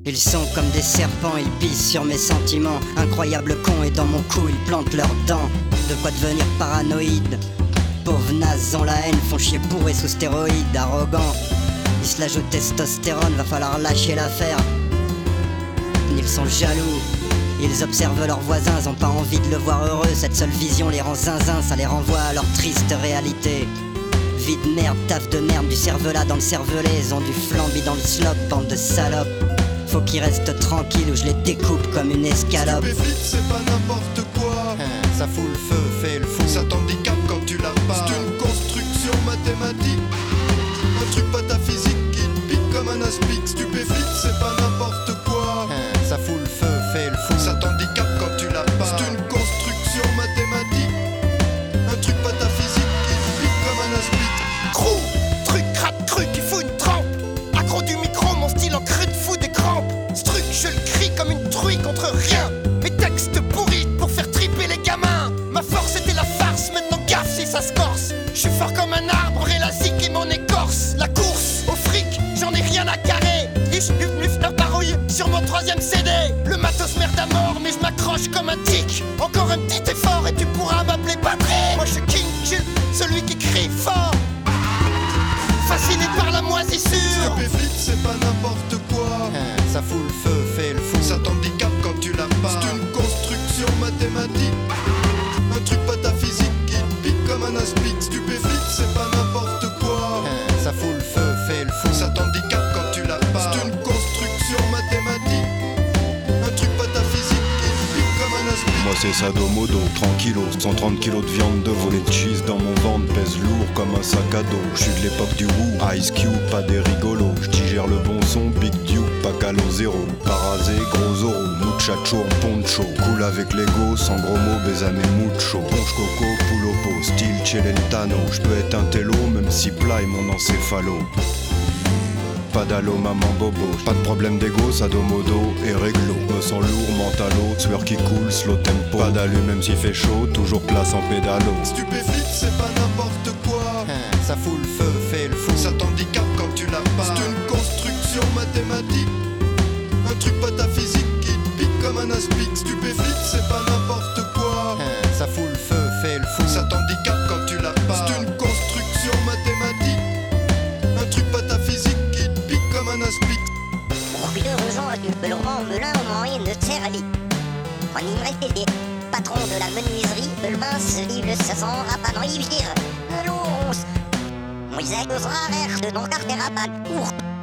Ils sont comme des serpents, ils pissent sur mes sentiments. Incroyable con et dans mon cou ils plantent leurs dents. De quoi devenir paranoïde. Pauvres nazes ont la haine, font chier bourrés sous stéroïdes. Arrogants, ils se la jouent testostérone, va falloir lâcher l'affaire. Ils sont jaloux, ils observent leurs voisins, ils ont pas envie de le voir heureux. Cette seule vision les rend zinzin, ça les renvoie à leur triste réalité. Vie de merde, taf de merde, du cervelas dans le cervelet. Ils ont du flambi dans le slop, bande de salopes. Faut qu'ils restent tranquilles ou je les découpe comme une escalope. Stupéflip, c'est pas n'importe quoi. Ça fout le feu, fait le fou. Ça t'handicape quand tu l'as pas. C'est une construction mathématique, un truc pataphysique qui te pique comme un aspic. Stupéflip, c'est pas n'importe quoi. Ça fout le feu, fait le fou. Ça t'handicape quand tu l'as pas. C'est une construction mathématique, un truc pataphysique qui te pique comme un aspic. Crou, truc crade cru qui fout une trempe. Accro du micro, mon style en crue de fou des crampes. Struc, je le crie comme une truie contre rien. Mes textes pourris pour faire triper les gamins. Ma force était la farce, maintenant gaffe si ça se corse. Je suis fort comme un arbre élastique et mon écorce. La course au fric, j'en ai rien à carrer. Ich, leur parouille sur mon 3ème CD. Le matos merde à mort, mais je m'accroche comme un tic. Encore un petit effort et tu pourras m'appeler Patrick. Moi je suis King Jules, celui qui crie fort. Fasciné par la moisissure. Stupéflip, c'est pas n'importe quoi. Ça fout le feu, fait le fou. Ça t'handicape quand tu l'as pas. C'est une construction mathématique, un truc pataphysique qui te pique comme un aspic. Stupéflip, c'est pas n'importe quoi. Ça fout le feu, fait le fou. Ça t'handicape quand tu l'as pas. C'est une construction mathématique, un truc pataphysique qui te pique comme un aspic. Moi c'est Sadomodo, tranquillo, 130 kilos de viande de veau. Les cheese dans mon ventre pèse lourd comme un sac à dos. J'suis de l'époque du Woo, Ice Cube, pas des rigolos. J'digère le bon son, Big Duke, pas calo zéro. Parasé, gros oro, muchacho en poncho. Cool avec l'ego, sans gros mots, besame mucho. Ponche coco, poulopo, style Celentano. J'peux être un télo, même si plat est mon encéphalo. Pas d'allô, maman bobo, pas de problème d'ego, Sadomodo et réglo. Me sens lourd, mentalo, sueur qui coule, slow tempo. Pas d'allu même s'il fait chaud, toujours place en pédalo. Stupéflip, c'est pas n'importe quoi. Ça fout le feu, fait le fou. Ça t'handicape quand tu l'as pas. C'est une construction mathématique, un truc pataphysique qui te pique comme un aspic. Stupéflip, c'est pas n'importe quoi. Ça fout le feu, fait le fou. Ça t'handicape quand tu l'as pas. C'est une construction mathématique, un truc pataphysique qui te pique comme un aspic. Procureur aux gens adultes, Belormand, Melun, au moyen de Serrali. En IMRTD, patron de la menuiserie, Belvin se livre le 500 rapanoïvir. L'once. Moïse Rare de non carter